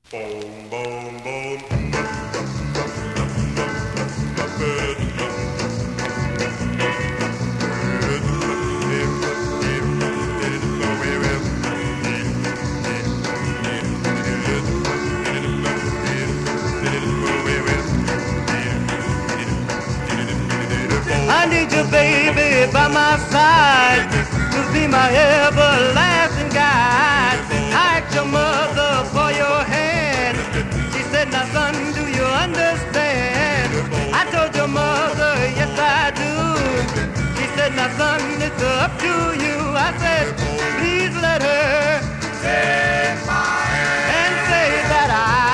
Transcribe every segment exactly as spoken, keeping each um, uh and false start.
Boom, boom, boom. I need you, baby, by my side to be my everlasting guide. I asked your mother for your hand. She said, now son, do you understand? I told your mother, yes I do. She said, now son, it's up to you. I said, please let her take my hand and say that I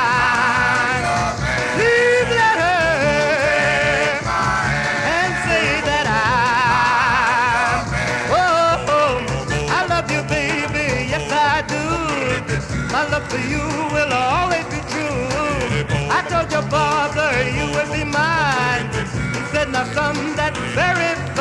my love for you will always be true. I told your father you would be mine. He said, now son, that's very